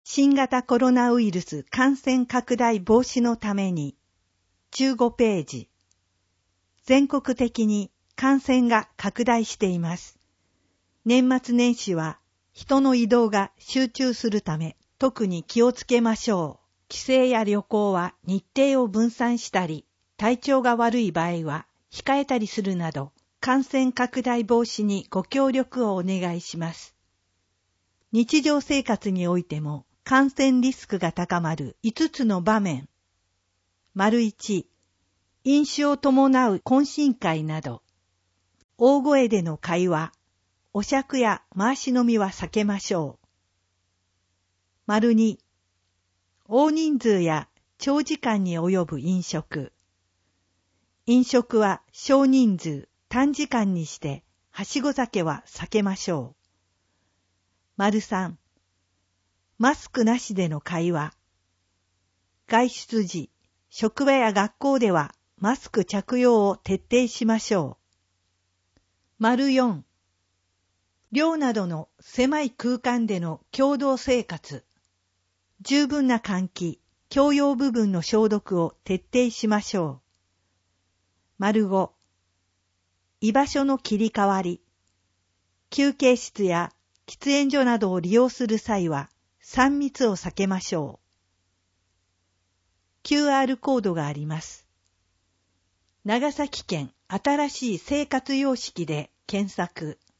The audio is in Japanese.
新型コロナウイルス感染拡大防止のために、15ページ。全国的に感染が拡大しています。年末年始は人の移動が集中するため、特に気をつけましょう。帰省や旅行は日程を分散したり、体調が悪い場合は控えたりするなど、感染拡大防止にご協力をお願いします。日常生活においても感染リスクが高まる5つの場面。1、飲酒を伴う懇親会など、大声での会話、お酌や回し飲みは避けましょう。2、大人数や長時間に及ぶ飲食。飲食は少人数、短時間にして、はしご酒は避けましょう。3、マスクなしでの会話。外出時、職場や学校ではマスク着用を徹底しましょう。4、寮などの狭い空間での共同生活。十分な換気、共用部分の消毒を徹底しましょう。5、居場所の切り替わり。休憩室や喫煙所などを利用する際は3密を避けましょう。QR コードがあります。長崎県新しい生活様式で検索。